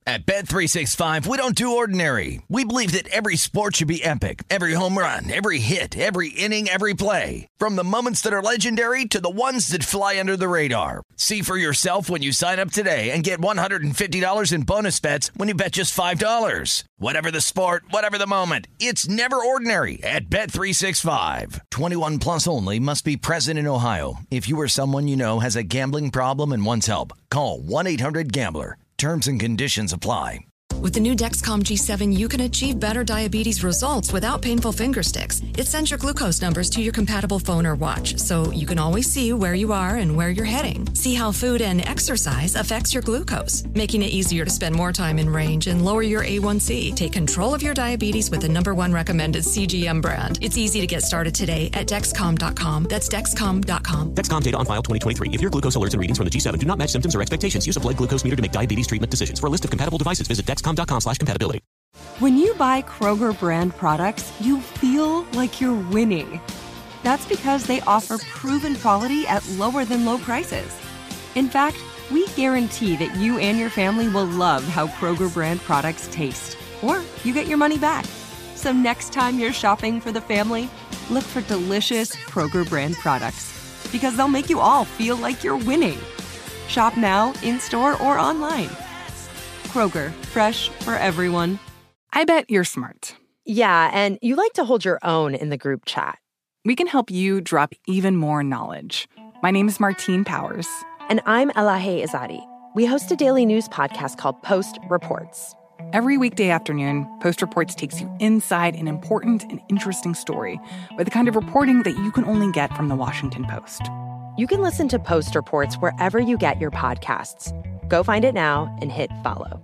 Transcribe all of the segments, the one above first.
At Bet365, we don't do ordinary. We believe that every sport should be epic. Every home run, every hit, every inning, every play. From the moments that are legendary to the ones that fly under the radar. See for yourself when you sign up today and get $150 in bonus bets when you bet just $5. Whatever the sport, whatever the moment, it's never ordinary at Bet365. 21 plus only. Must be present in Ohio. If you or someone you know has a gambling problem and wants help, call 1-800-GAMBLER. Terms and conditions apply. With the new Dexcom G7, you can achieve better diabetes results without painful finger sticks. It sends your glucose numbers to your compatible phone or watch, so you can always see where you are and where you're heading. See how food and exercise affects your glucose, making it easier to spend more time in range and lower your A1C. Take control of your diabetes with the #1 recommended CGM brand. It's easy to get started today at Dexcom.com. That's Dexcom.com. Dexcom data on file 2023. If your glucose alerts and readings from the G7 do not match symptoms or expectations, use a blood glucose meter to make diabetes treatment decisions. For a list of compatible devices, visit Dexcom.com/compatibility. When you buy Kroger brand products, you feel like you're winning. That's because they offer proven quality at lower than low prices. In fact, we guarantee that you and your family will love how Kroger brand products taste, or you get your money back. So next time you're shopping for the family, look for delicious Kroger brand products, because they'll make you all feel like you're winning. Shop now, in-store, or online. Kroger, fresh for everyone. I bet you're smart. Yeah, and you like to hold your own in the group chat. We can help you drop even more knowledge. My name is Martine Powers. And I'm Elahe Izadi. We host a daily news podcast called Post Reports. Every weekday afternoon, Post Reports takes you inside an important and interesting story with the kind of reporting that you can only get from the Washington Post. You can listen to Post Reports wherever you get your podcasts. Go find it now and hit follow.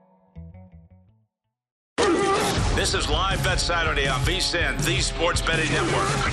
This is Live Bet Saturday on VSiN, the Sports Betting Network.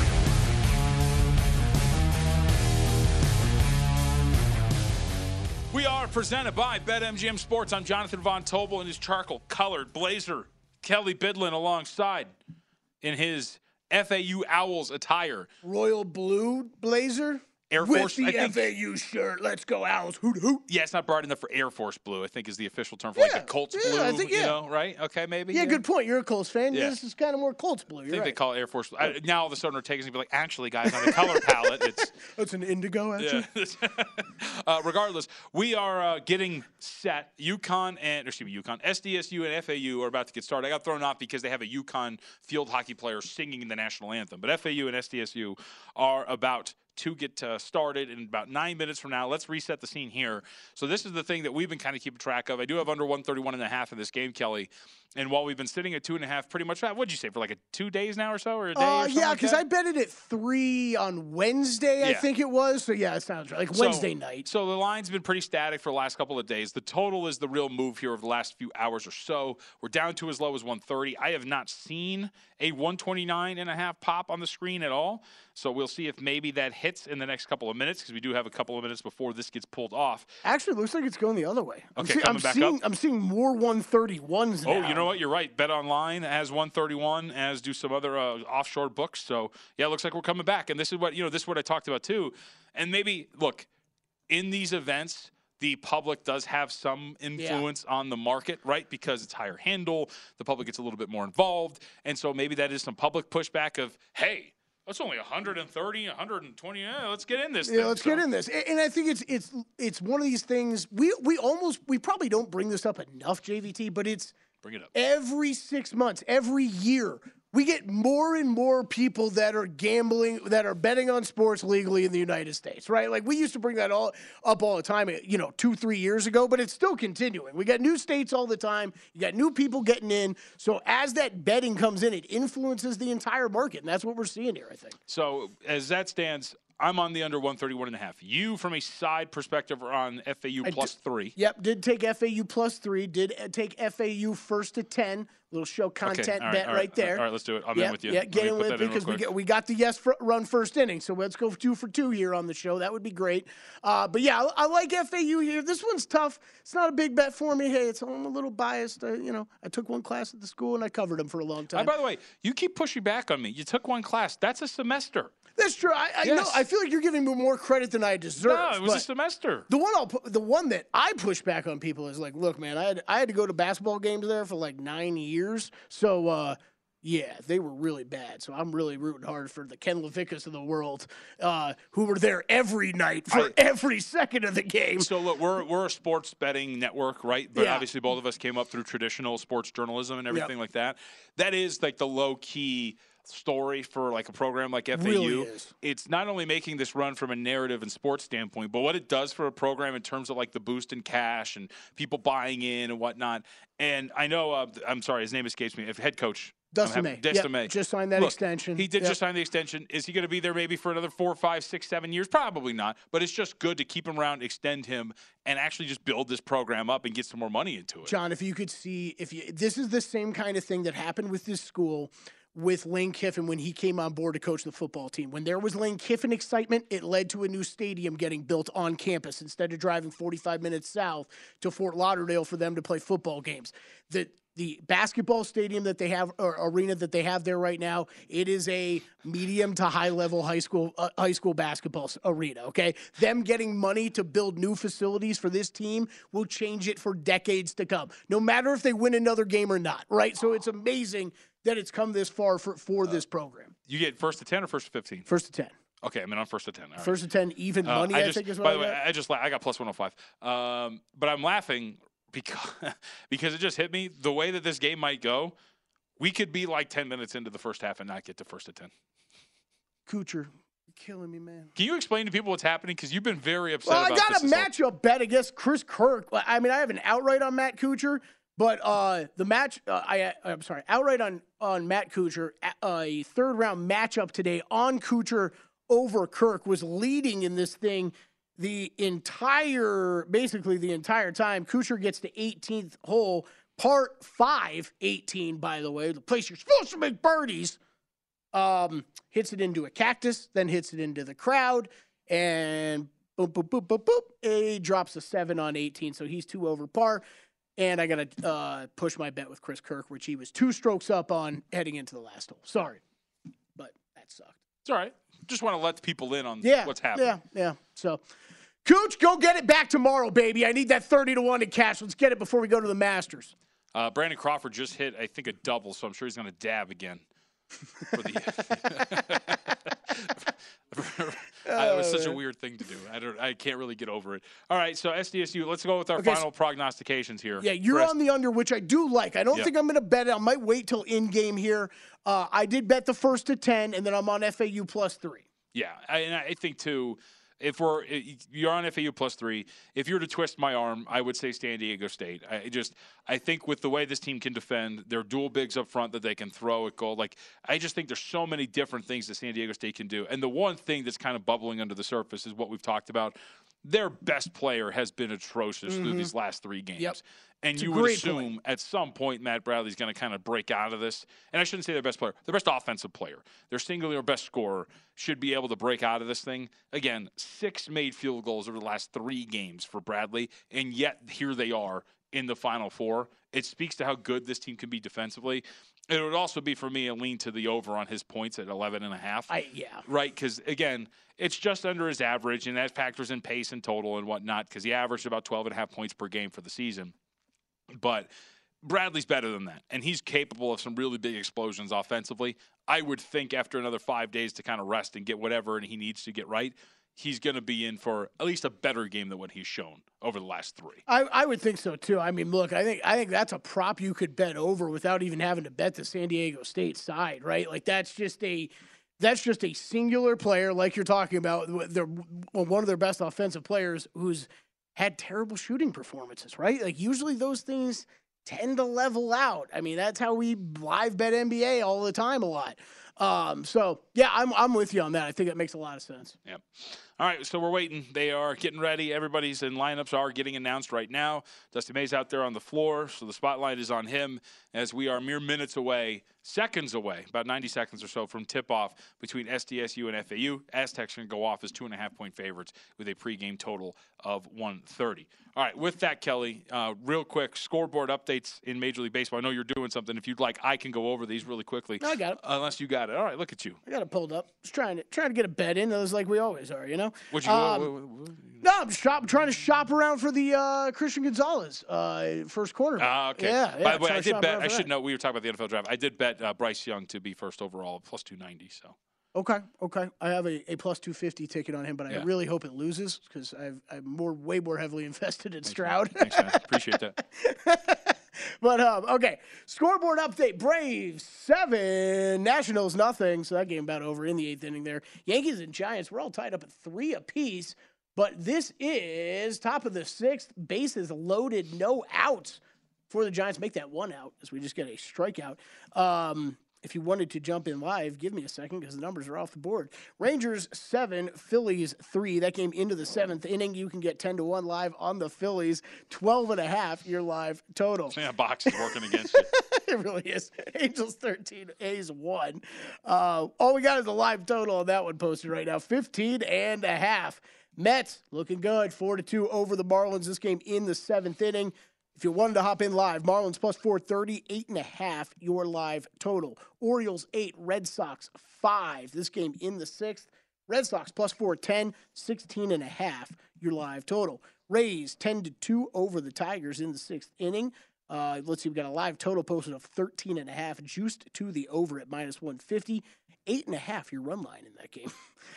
We are presented by BetMGM Sports. I'm Jonathan Von Tobel in his charcoal-colored blazer. Kelly Bidlin alongside in his FAU Owls attire. Royal blue blazer? Air Force, with the FAU shirt. Let's go Owls. Hoot hoot. Yeah, it's not bright enough for Air Force blue, I think is the official term for like the Colts blue. I think, you know, right? Okay, maybe. Yeah, good point. You're a Colts fan. Yeah. This is kind of more Colts blue. I think they call it Air Force blue. Now all of a sudden they're taking and be like, actually, guys, on the color palette, it's... It's an indigo, actually. Yeah. Regardless, we are getting set. SDSU and FAU are about to get started. I got thrown off because they have a UConn field hockey player singing the national anthem. But FAU and SDSU are about to get started in about 9 minutes from now. Let's reset the scene here. So this is the thing that we've been kind of keeping track of. I do have under 131.5 in this game, Kelly. And while we've been sitting at 2.5 pretty much, what'd you say, for like 2 days now or so, or a day or something? Yeah, because I bet it at 3 on Wednesday, I think it was. So, yeah, it sounds right. Like Wednesday night. So the line's been pretty static for the last couple of days. The total is the real move here over the last few hours or so. We're down to as low as 130. I have not seen a 129.5 pop on the screen at all. So we'll see if maybe that hits in the next couple of minutes, because we do have a couple of minutes before this gets pulled off. Actually, it looks like it's going the other way. Okay, coming back up. I'm seeing more 131s now. Oh, you know what? You're right. Bet Online has 131, as do some other offshore books. So, yeah, it looks like we're coming back. And this is what I talked about, too. And maybe, look, in these events, the public does have some influence on the market, right? Because it's higher handle. The public gets a little bit more involved. And so maybe that is some public pushback of, hey, that's only 130, 120. Yeah, let's get in this. Yeah, let's get in this. And I think it's one of these things. We probably don't bring this up enough, JVT, but bring it up every 6 months, every year. We get more and more people that are gambling, that are betting on sports legally in the United States, right? Like, we used to bring that all the time, 2-3 years ago, but it's still continuing. We got new states all the time. You got new people getting in. So as that betting comes in, it influences the entire market, and that's what we're seeing here, I think. So as that stands, I'm on the under 131.5. You, from a side perspective, are on FAU plus 3. Yep, did take FAU plus 3. Did take FAU first to 10. Little show content Okay, bet right there. All right, let's do it. I'm in with you. Yeah, get in with it because we got the yes run first inning. So let's go 2 for 2 here on the show. That would be great. But yeah, I like FAU here. This one's tough. It's not a big bet for me. Hey, I'm a little biased. I took one class at the school and I covered them for a long time. By the way, you keep pushing back on me. You took one class. That's a semester. That's true. I know. I feel like you're giving me more credit than I deserve. No, it was a semester. The one that I push back on people is like, look, man, I had to go to basketball games there for like 9 years. So, yeah, they were really bad. So I'm really rooting hard for the Ken Levickas of the world, who were there every night for every second of the game. So look, we're a sports betting network, right? But obviously, both of us came up through traditional sports journalism and everything like that. That is like the low key story for like a program like FAU. Really is. It's not only making this run from a narrative and sports standpoint, but what it does for a program in terms of like the boost in cash and people buying in and whatnot. And I know, I'm sorry, his name escapes me. Head coach. Dustin May. Just signed that extension. He did just sign the extension. Is he going to be there maybe for another 4, 5, 6, 7 years? Probably not. But it's just good to keep him around, extend him, and actually just build this program up and get some more money into it. John, if you could see, this is the same kind of thing that happened with this school with Lane Kiffin when he came on board to coach the football team. When there was Lane Kiffin excitement, it led to a new stadium getting built on campus instead of driving 45 minutes south to Fort Lauderdale for them to play football games. The basketball stadium that they have, or arena that they have there right now, it is a medium to high level high school basketball arena. Okay, them getting money to build new facilities for this team will change it for decades to come, no matter if they win another game or not. Right, so it's amazing that it's come this far for this program. You get first to 10 or first to 15? First to 10. Okay, I'm first to 10. All right. First to 10, even money. I think is what. By the way, I got plus 105. But I'm laughing because it just hit me the way that this game might go. We could be like 10 minutes into the first half and not get to first to 10. Kuchar, you're killing me, man. Can you explain to people what's happening? Because you've been very upset about this. I got a matchup bet against Chris Kirk. I mean, I have an outright on Matt Kuchar, but the match, I'm sorry, outright on Matt Kuchar, a third-round matchup today on Kuchar over Kirk was leading in this thing basically the entire time. Kuchar gets to 18th hole, part 5, 18, by the way, the place you're supposed to make birdies, hits it into a cactus, then hits it into the crowd, and boop, boop, boop, boop, boop. He drops a 7 on 18, so he's 2 over par. And I got to push my bet with Chris Kirk, which he was 2 strokes up on heading into the last hole. Sorry, but that sucked. It's all right. Just want to let people in on what's happening. Yeah. So, Cooch, go get it back tomorrow, baby. I need that 30-1 in cash. Let's get it before we go to the Masters. Brandon Crawford just hit, I think, a double, so I'm sure he's going to dab again. For the it was such a weird thing to do. I can't really get over it. All right, so SDSU, let's go with our final prognostications here. Yeah, you're on the under, which I do like. I don't think I'm going to bet it. I might wait till in-game here. I did bet the first to 10, and then I'm on FAU plus 3. Yeah, and I think, too, if you're on FAU plus 3, if you were to twist my arm, I would say San Diego State. I think with the way this team can defend, their dual bigs up front that they can throw at goal. I just think there's so many different things that San Diego State can do. And the one thing that's kind of bubbling under the surface is what we've talked about. Their best player has been atrocious through these last 3 games. Yep. And you would assume at some point Matt Bradley's going to kind of break out of this. And I shouldn't say their best player. Their best offensive player, their singular best scorer, should be able to break out of this thing. Again, 6 made field goals over the last 3 games for Bradley, and yet here they are in the Final Four. It speaks to how good this team can be defensively. It would also be, for me, a lean to the over on his points at 11.5. Right, because, again, it's just under his average, and that factors in pace and total and whatnot, because he averaged about 12.5 points per game for the season. But Bradley's better than that, and he's capable of some really big explosions offensively. I would think after another 5 days to kind of rest and get whatever he needs to get right, he's going to be in for at least a better game than what he's shown over the last 3. I would think so, too. I mean, look, I think that's a prop you could bet over without even having to bet the San Diego State side, right? Like, that's just a singular player, like you're talking about. They're one of their best offensive players who's had terrible shooting performances, right? Like, usually those things tend to level out. I mean, that's how we live bet NBA all the time a lot. So, yeah, I'm with you on that. I think it makes a lot of sense. Yep. All right, so we're waiting. They are getting ready. Everybody's in lineups are getting announced right now. Dusty May's out there on the floor, so the spotlight is on him as we are mere minutes away, seconds away, about 90 seconds or so from tip-off between SDSU and FAU. Aztecs are going to go off as 2.5-point favorites with a pregame total of 130. All right, with that, Kelly, real quick, scoreboard updates in Major League Baseball. I know you're doing something. If you'd like, I can go over these really quickly. No, I got it. Unless you got it. All right, look at you. I got it pulled up. Just trying to get a bet in. Those like we always are, you know. What'd you No, I'm trying to shop around for the Christian Gonzalez first quarter. Okay. Yeah. By the way, I did bet. I should know we were talking about the NFL draft. I did bet Bryce Young to be first overall, plus 290. So. Okay. I have a plus 250 ticket on him, but I really hope it loses because I'm way more heavily invested in Stroud. Thanks, man. Appreciate that. But, okay, scoreboard update. Braves 7, Nationals nothing. So that game about over in the 8th inning there. Yankees and Giants, we're all tied up at 3 apiece. But this is top of the 6th. Bases loaded, no outs for the Giants. Make that 1 out as we just get a strikeout. If you wanted to jump in live, give me a second because the numbers are off the board. Rangers 7, Phillies 3. That game into the 7th inning. You can get 10-1 live on the Phillies. 12.5 your live total. Yeah, box is working against you. It really is. Angels 13, A's 1. All we got is a live total on that one posted right now. 15.5. Mets looking good. 4-2 over the Marlins. This game in the 7th inning. If you wanted to hop in live, Marlins plus 430, 8.5 your live total. Orioles 8, Red Sox 5. This game in the 6th. Red Sox plus 410, 16.5 your live total. Rays 10-2 over the Tigers in the 6th inning. Let's see, we've got a live total posted of 13.5, juiced to the over at minus 150. 8.5 your run line in that game.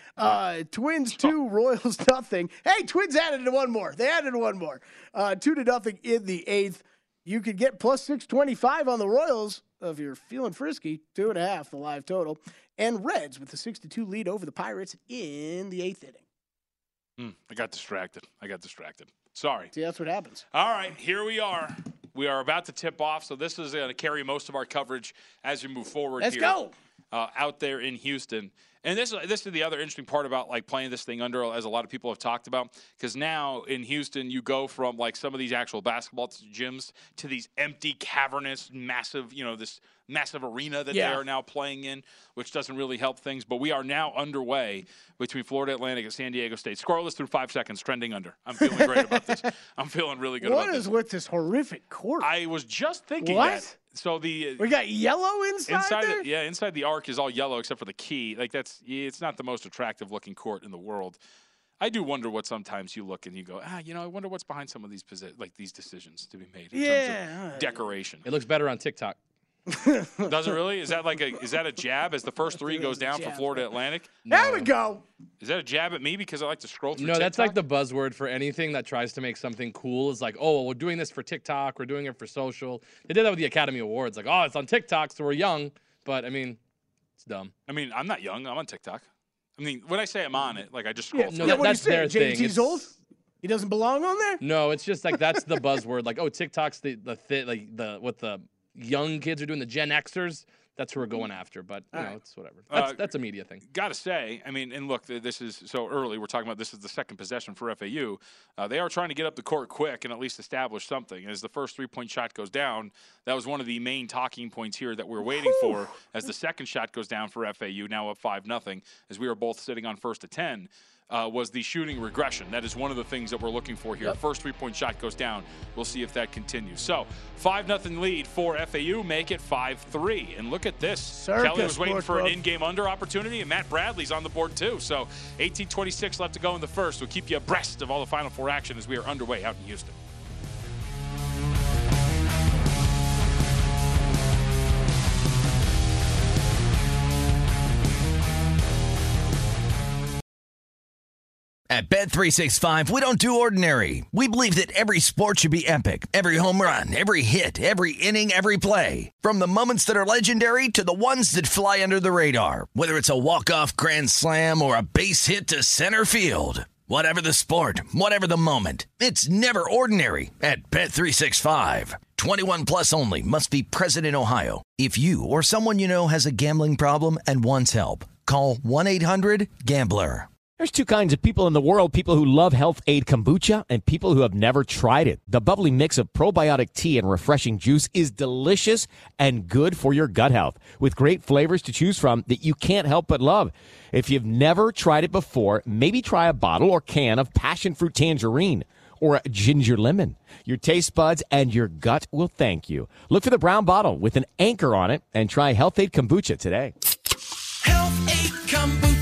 Twins 2, Royals nothing. Hey, Twins added one more. They added one more. 2-0 in the 8th. You could get plus 625 on the Royals if you're feeling frisky. 2.5 the live total. And Reds with the 6-2 lead over the Pirates in the 8th inning. I got distracted. Sorry. See, that's what happens. All right, here we are. We are about to tip off, so this is going to carry most of our coverage as we move forward. Let's go. Out there in Houston. And this is the other interesting part about like playing this thing under, as a lot of people have talked about, because now in Houston you go from like some of these actual basketball gyms to these empty, cavernous, massive, this massive arena that they are now playing in, which doesn't really help things. But we are now underway between Florida Atlantic and San Diego State. Scoreless through 5 seconds, trending under. I'm feeling great about this. I'm feeling really good about this. What is with this horrific court? I was just thinking that. So we got yellow inside there? Inside the arc is all yellow except for the key. Like it's not the most attractive looking court in the world. I do wonder what sometimes you look and you go, I wonder what's behind some of these these decisions to be made in terms of decoration. It looks better on TikTok. Does it really? Is that a jab as the first 3 goes down for Florida Atlantic? No. There we go. Is that a jab at me because I like to scroll through No, TikTok? that's like the buzzword for anything that tries to make something cool. Is like, oh, we're doing this for TikTok. We're doing it for social. They did that with the Academy Awards. Like, oh, it's on TikTok, so we're young. But, I mean, it's dumb. I mean, I'm not young. I'm on TikTok. I mean, when I say I'm on it, like I just scroll through. No, that's their thing. JT's old? He doesn't belong on there? No, it's just like that's the buzzword. Like, oh, TikTok's what the young kids are doing, the Gen Xers. That's who we're going after, but it's whatever. That's a media thing. Gotta say, I mean, and look, this is so early. We're talking about this is the second possession for FAU. They are trying to get up the court quick and at least establish something. As the first 3-point shot goes down, that was one of the main talking points here that we're waiting for. As the second shot goes down for FAU, now up 5-0, as we are both sitting on 1st to 10. Was the shooting regression. That is one of the things that we're looking for here. Yep. First 3-point shot goes down. We'll see if that continues. So, 5-0 lead for FAU. Make it 5-3. And look at this. Kelly was waiting for an in-game under opportunity, and Matt Bradley's on the board too. So, 18:26 left to go in the first. We'll keep you abreast of all the Final Four action as we are underway out in Houston. At Bet365, we don't do ordinary. We believe that every sport should be epic. Every home run, every hit, every inning, every play. From the moments that are legendary to the ones that fly under the radar. Whether it's a walk-off grand slam or a base hit to center field. Whatever the sport, whatever the moment. It's never ordinary at Bet365. 21 plus only. Must be present in Ohio. If you or someone you know has a gambling problem and wants help, call 1-800-GAMBLER. There's two kinds of people in the world, people who love Health Aid Kombucha and people who have never tried it. The bubbly mix of probiotic tea and refreshing juice is delicious and good for your gut health, with great flavors to choose from that you can't help but love. If you've never tried it before, maybe try a bottle or can of passion fruit tangerine or a ginger lemon. Your taste buds and your gut will thank you. Look for the brown bottle with an anchor on it and try Health Aid Kombucha today. Health Aid Kombucha.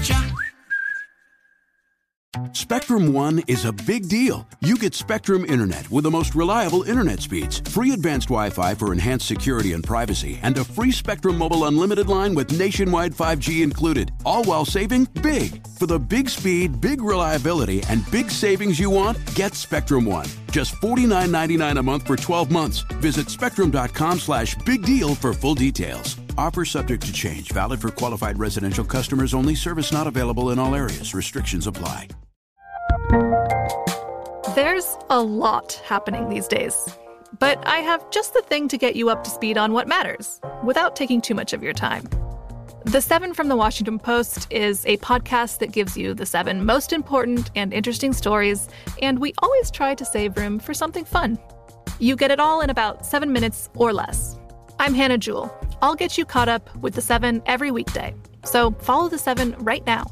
Spectrum One is a big deal. You get Spectrum Internet with the most reliable internet speeds, free advanced Wi-Fi for enhanced security and privacy, and a free Spectrum Mobile Unlimited line with nationwide 5G included, all while saving big. For the big speed, big reliability, and big savings you want, get Spectrum One. Just $49.99 a month for 12 months. Visit spectrum.com/big deal for full details. Offer subject to change. Valid for qualified residential customers only. Service not available in all areas. Restrictions apply. There's a lot happening these days, but I have just the thing to get you up to speed on what matters without taking too much of your time. The 7 from the Washington Post is a podcast that gives you the 7 most important and interesting stories, and we always try to save room for something fun. You get it all in about 7 minutes or less. I'm Hannah Jewell. I'll get you caught up with the 7 every weekday. So follow the 7 right now.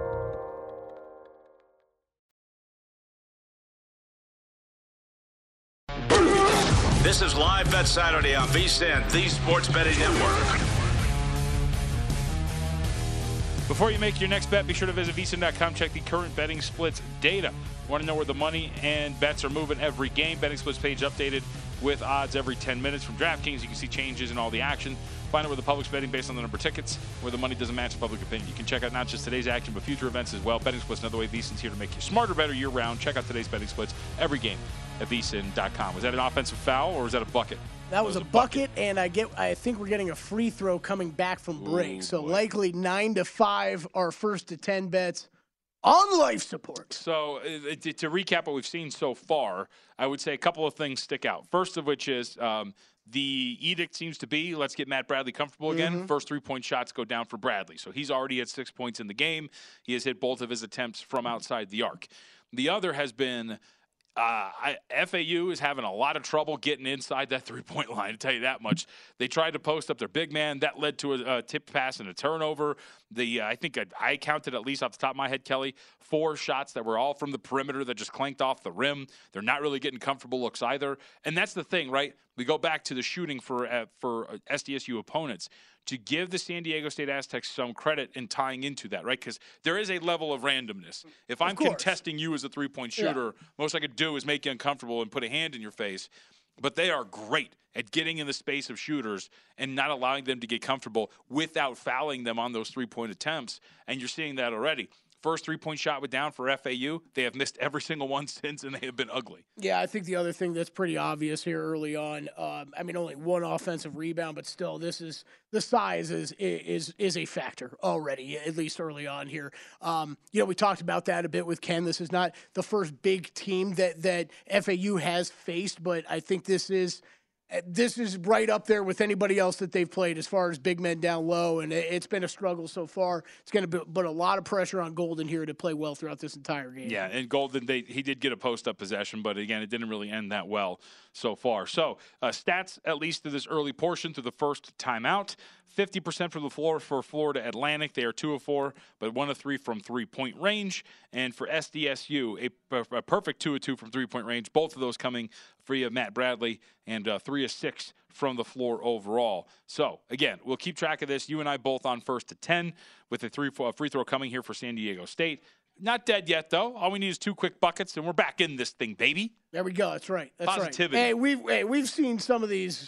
This is Live Bet Saturday on VSiN, the Sports Betting Network. Before you make your next bet, be sure to visit VSiN.com. Check the current betting splits data. Want to know where the money and bets are moving every game? Betting splits page updated with odds every 10 minutes from DraftKings. You can see changes in all the action. Find out where the public's betting based on the number of tickets, where the money doesn't match the public opinion. You can check out not just today's action, but future events as well. Betting splits, another way VSiN's here to make you smarter, better year-round. Check out today's betting splits every game at VSiN.com. Was that an offensive foul or was that a bucket? That was a bucket, and I think we're getting a free throw coming back from break. So likely 9-5, our first to 10 bets on life support. So to recap what we've seen so far, I would say a couple of things stick out. First of which is the edict seems to be, let's get Matt Bradley comfortable again. Mm-hmm. First 3-point shots go down for Bradley. So he's already at 6 points in the game. He has hit both of his attempts from outside the arc. The other has been FAU is having a lot of trouble getting inside that 3-point line, to tell you that much. They tried to post up their big man. That led to a tipped pass and a turnover. I think I counted, at least off the top of my head, Kelly, 4 shots that were all from the perimeter that just clanked off the rim. They're not really getting comfortable looks either. And that's the thing, right? We go back to the shooting for SDSU opponents. To give the San Diego State Aztecs some credit in tying into that, right? Because there is a level of randomness. If I'm contesting you as a 3-point shooter, most I could do is make you uncomfortable and put a hand in your face. But they are great at getting in the space of shooters and not allowing them to get comfortable without fouling them on those 3-point attempts. And you're seeing that already. First 3-point shot went down for FAU. They have missed every single one since, and they have been ugly. Yeah, I think the other thing that's pretty obvious here early on, only one offensive rebound, but still, the size is a factor already, at least early on here. We talked about that a bit with Ken. This is not the first big team that FAU has faced, but I think this is right up there with anybody else that they've played as far as big men down low, and it's been a struggle so far. It's going to put a lot of pressure on Golden here to play well throughout this entire game. Yeah, and Golden, he did get a post-up possession, but again, it didn't really end that well so far. So stats, at least to this early portion, to the first timeout. 50% from the floor for Florida Atlantic. They are 2 of 4, but 1 of 3 from 3-point range. And for SDSU, a perfect 2 of 2 from 3-point range. Both of those coming via Matt Bradley, and 3 of 6 from the floor overall. So, again, we'll keep track of this. You and I both on first to 10 with a free throw coming here for San Diego State. Not dead yet, though. All we need is 2 quick buckets, and we're back in this thing, baby. There we go. That's right. That's positivity. Right. We've seen some of these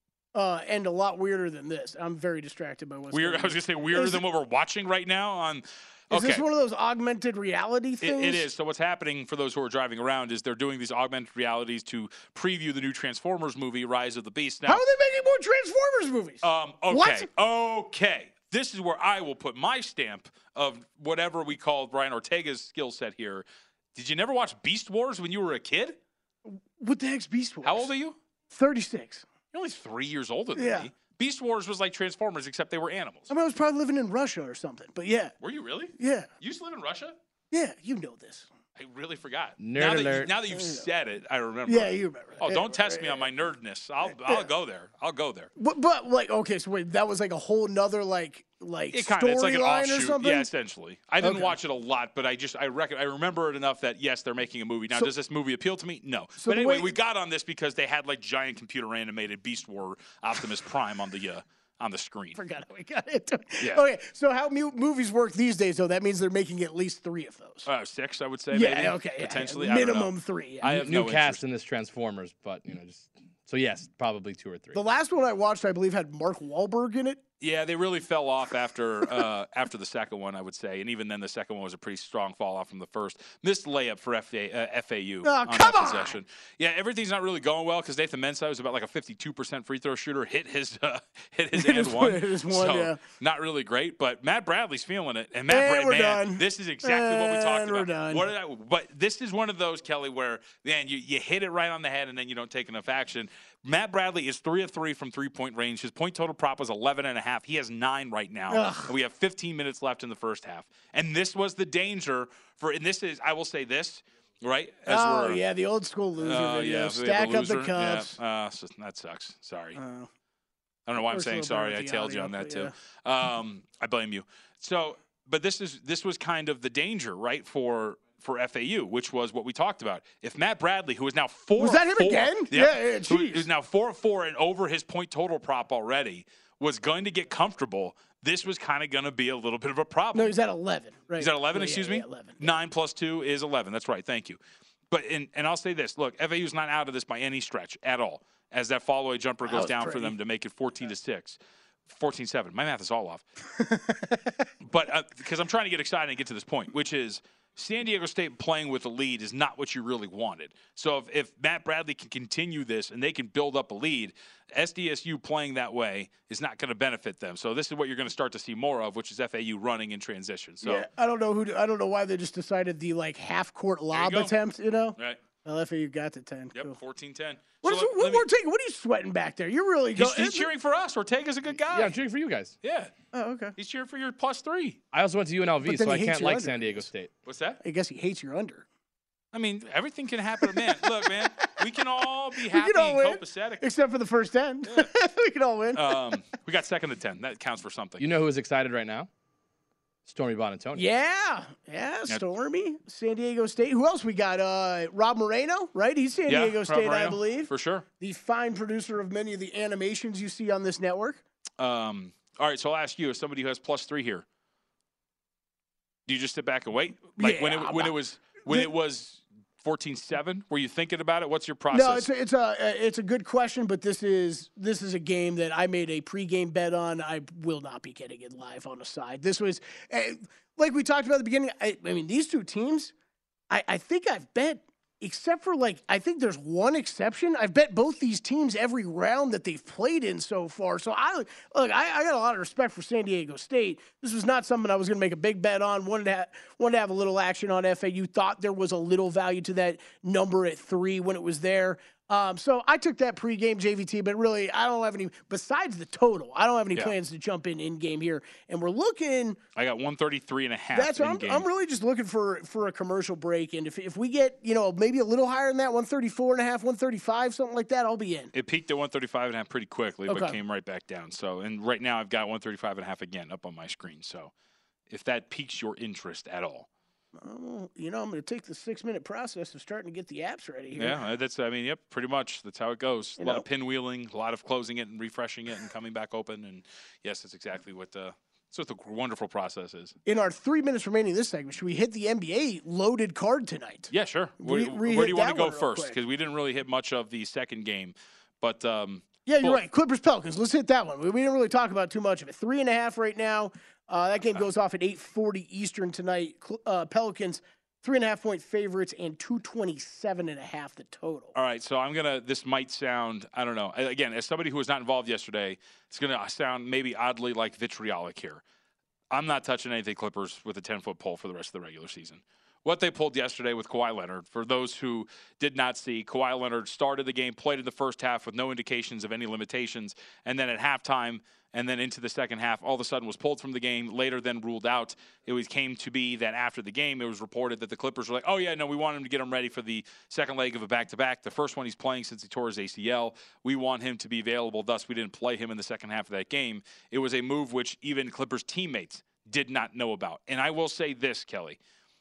end a lot weirder than this. I'm very distracted by what's weird. I was going to say weirder than what we're watching right now on. Is this one of those augmented reality things? It is. So what's happening for those who are driving around is they're doing these augmented realities to preview the new Transformers movie, Rise of the Beast. Now, how are they making more Transformers movies? Okay. This is where I will put my stamp of whatever we call Brian Ortega's skill set here. Did you never watch Beast Wars when you were a kid? What the heck's Beast Wars? How old are you? 36. You're only 3 years older than me. Beast Wars was like Transformers, except they were animals. I was probably living in Russia or something, but yeah. Were you really? Yeah. You used to live in Russia? Yeah, you know this. I really forgot. Nerd alert. Now that you've said it, I remember. Yeah, you remember. Oh, don't test me on my nerdness. I'll go there. I'll go there. But like, okay, so wait, that was like a whole nother like It's like an storyline or offshoot. something? Yeah, essentially. I didn't watch it a lot, but I remember it enough that yes, they're making a movie. Now, does this movie appeal to me? No. So But anyway, we got on this because they had like giant computer animated Beast War Optimus Prime on the screen. Forgot how we got into it. Yeah. Okay, so how movies work these days, though, that means they're making at least 3 of those. 6, I would say. Yeah, maybe, okay. Potentially. Yeah. I don't know. Minimum 3. Yeah. I have New no cast interest. in this Transformers, but, so yes, probably 2 or 3. The last one I watched, I believe, had Mark Wahlberg in it. Yeah, they really fell off after the second one, I would say, and even then, the second one was a pretty strong fall off from the first. Missed layup for FAU on that possession. Yeah, everything's not really going well because Nathan Mensah was about like a 52% free throw shooter, hit his and one. Hit his one, so, yeah. not really great, but Matt Bradley's feeling it, and we're done. this is exactly what we talked we're about. done. But this is one of those, Kelly, where man, you hit it right on the head, and then you don't take enough action. Matt Bradley is 3 of 3 from 3-point range. His point total prop was 11.5. He has 9 right now. And we have 15 minutes left in the first half. And this was the danger and this is, I will say this, right? Yeah, the old school loser video. Yeah, Stack up the cups. Yeah, so that sucks. Sorry. I don't know why I'm saying sorry. I tailed you on that too. I blame you. So, but this was kind of the danger, right, for FAU, which was what we talked about. If Matt Bradley, who is now 4 was that him again? Yeah, who is now 4 of 4 and over his point total prop already, was going to get comfortable, this was kind of going to be a little bit of a problem. No, he's at 11, right? He's at 11, excuse me? 11. 9 plus 2 is 11. That's right. Thank you. But and I'll say this. Look, FAU's not out of this by any stretch at all, as that follow-away jumper goes down for them to make it 14-6. 14-7. My math is all off. But because I'm trying to get excited and get to this point, which is San Diego State playing with a lead is not what you really wanted. So if Matt Bradley can continue this and they can build up a lead, SDSU playing that way is not going to benefit them. So this is what you're going to start to see more of, which is FAU running in transition. So yeah, I don't know why they just decided the half court lob attempt. Right. Well, FAU got to 10. Yep, cool. 14-10. What are you sweating back there? You're really going. He's cheering for us. Ortega's a good guy. Yeah, I'm cheering for you guys. Yeah. Oh, okay. He's cheering for your +3. I also went to UNLV, so I can't like under. San Diego State. What's that? I guess he hates your under. I mean, everything can happen. Man, look, man, we can all be happy and copacetic. Except for the first 10. Yeah. We can all win. We got 2nd to 10. That counts for something. You know who is excited right now? Stormy Buonantony. Yeah, Stormy, San Diego State. Who else we got? Rob Moreno, right? He's San Diego State, Moreno, I believe. For sure. The fine producer of many of the animations you see on this network. All right, so I'll ask you, as somebody who has +3 here, do you just sit back and wait? Like when it was 14-7, were you thinking about it? What's your process? No, it's a good question, but this is a game that I made a pregame bet on. I will not be getting it live on the side. This was like we talked about at the beginning. I mean, these two teams, I think I've bet, except for I think there's one exception. I've bet both these teams every round that they've played in so far. So I got a lot of respect for San Diego State. This was not something I was going to make a big bet on. Wanted to have a little action on FAU. Thought there was a little value to that number at 3 when it was there. So I took that pregame JVT, but really I don't have any, besides the total, I don't have any plans to jump in game here. And we're looking. I got 133.5. That's what I'm really just looking for a commercial break. And if we get, maybe a little higher than that, 134.5, 135, something like that, I'll be in. It peaked at 135.5 pretty quickly, but came right back down. So, and right now I've got 135.5 again up on my screen. So if that piques your interest at all. I'm going to take the 6-minute process of starting to get the apps ready here. Yeah, pretty much. That's how it goes. A lot of pinwheeling, a lot of closing it and refreshing it and coming back open. And, yes, that's exactly what the wonderful process is. In our 3 minutes remaining in this segment, should we hit the NBA loaded card tonight? Yeah, sure. Where do you want to go first? Because we didn't really hit much of the second game. But yeah, you're right. Clippers-Pelicans. Let's hit that one. We didn't really talk about too much of it. 3.5 right now. That game goes off at 8:40 Eastern tonight. Pelicans, 3.5-point favorites and 227.5 the total. All right, so this might sound, I don't know. Again, as somebody who was not involved yesterday, it's going to sound maybe oddly like vitriolic here. I'm not touching anything Clippers with a 10-foot pole for the rest of the regular season. what they pulled yesterday with Kawhi Leonard. For those who did not see, Kawhi Leonard started the game, played in the first half with no indications of any limitations, and then at halftime and then into the second half, all of a sudden was pulled from the game, later then ruled out. It came to be that after the game, it was reported that the Clippers were like, oh, yeah, no, we want him to get him ready for the second leg of a back-to-back. The first one he's playing since he tore his ACL. We want him to be available, thus we didn't play him in the second half of that game. It was a move which even Clippers teammates did not know about. And I will say this, Kelly.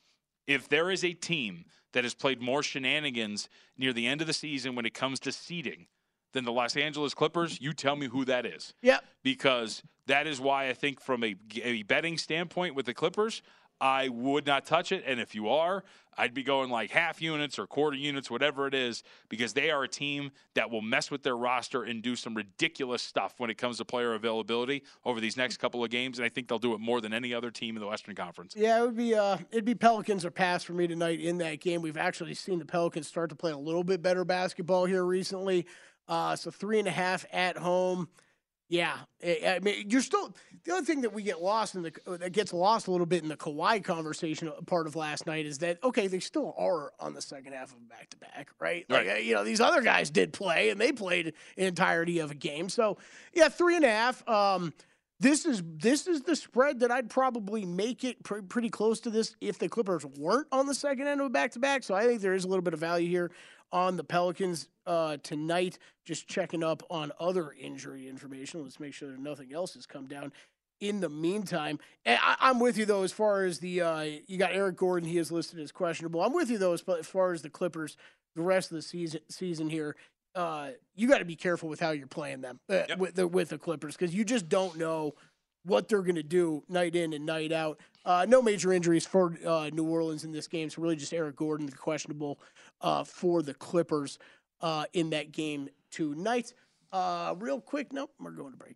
If there is a team that has played more shenanigans near the end of the season when it comes to seeding than the Los Angeles Clippers, you tell me who that is. Yep. Because that is why I think from a betting standpoint with the Clippers, I would not touch it. And if you are, I'd be going like half units or quarter units, whatever it is, because they are a team that will mess with their roster and do some ridiculous stuff when it comes to player availability over these next couple of games. And I think they'll do it more than any other team in the Western Conference. Yeah, it'd be Pelicans or pass for me tonight in that game. We've actually seen the Pelicans start to play a little bit better basketball here recently. So 3.5 at home. Yeah, I mean, you're still the other thing that we get lost in that gets lost a little bit in the Kawhi conversation part of last night is that okay, they still are on the second half of back to back, right? Like these other guys did play and they played an entirety of a game. So yeah, 3.5. This is the spread that I'd probably make it pretty close to this if the Clippers weren't on the second end of a back to back. So I think there is a little bit of value here on the Pelicans tonight. Just checking up on other injury information. Let's make sure that nothing else has come down in the meantime. And I'm with you, though, as far as the you got Eric Gordon. He is listed as questionable. I'm with you, though, as far as the Clippers, the rest of the season here. You got to be careful with how you're playing them with the Clippers because you just don't know what they're going to do night in and night out. No major injuries for New Orleans in this game, so really just Eric Gordon, the questionable for the Clippers in that game tonight. Real quick, nope, we're going to break.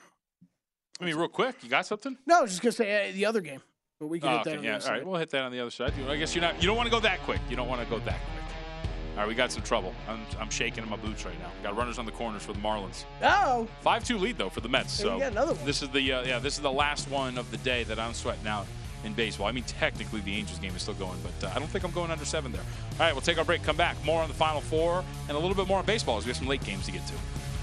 I mean, real quick, you got something? No, I was just going to say the other game, but we can hit that on the other side. All right, we'll hit that on the other side. I guess you don't want to go that quick. You don't want to go that quick. All right, we got some trouble. I'm shaking in my boots right now. Got runners on the corners for the Marlins. Oh. 5-2 lead though for the Mets. So you got another one. This is the last one of the day that I'm sweating out in baseball. I mean, technically the Angels game is still going, but I don't think I'm going under 7 there. All right, we'll take our break. Come back. More on the Final Four and a little bit more on baseball as we have some late games to get to.